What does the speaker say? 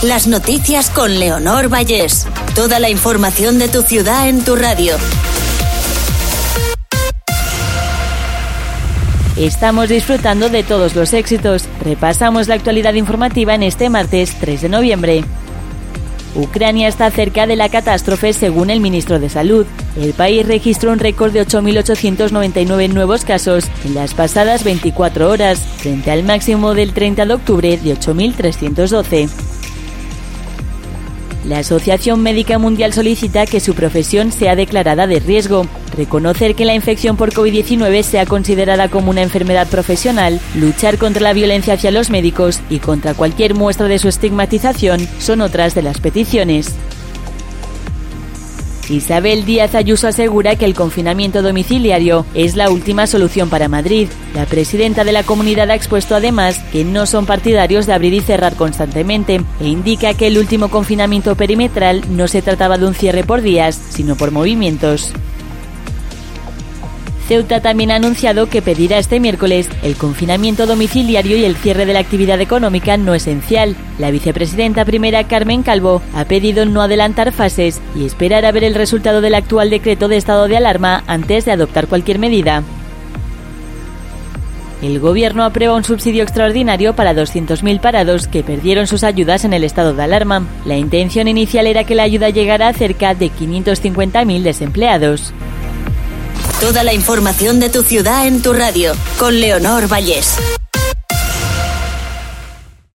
Las noticias con Leonor Vallés. Toda la información de tu ciudad en tu radio. Estamos disfrutando de todos los éxitos. Repasamos la actualidad informativa en este martes 3 de noviembre. Ucrania está cerca de la catástrofe según el ministro de Salud. El país registró un récord de 8.899 nuevos casos en las pasadas 24 horas, frente al máximo del 30 de octubre de 8.312. La Asociación Médica Mundial solicita que su profesión sea declarada de riesgo, reconocer que la infección por COVID-19 sea considerada como una enfermedad profesional, luchar contra la violencia hacia los médicos y contra cualquier muestra de su estigmatización son otras de las peticiones. Isabel Díaz Ayuso asegura que el confinamiento domiciliario es la última solución para Madrid. La presidenta de la comunidad ha expuesto además que no son partidarios de abrir y cerrar constantemente e indica que el último confinamiento perimetral no se trataba de un cierre por días, sino por movimientos. Ceuta también ha anunciado que pedirá este miércoles el confinamiento domiciliario y el cierre de la actividad económica no esencial. La vicepresidenta primera, Carmen Calvo, ha pedido no adelantar fases y esperar a ver el resultado del actual decreto de estado de alarma antes de adoptar cualquier medida. El gobierno aprueba un subsidio extraordinario para 200.000 parados que perdieron sus ayudas en el estado de alarma. La intención inicial era que la ayuda llegara a cerca de 550.000 desempleados. Toda la información de tu ciudad en tu radio, con Leonor Vallés.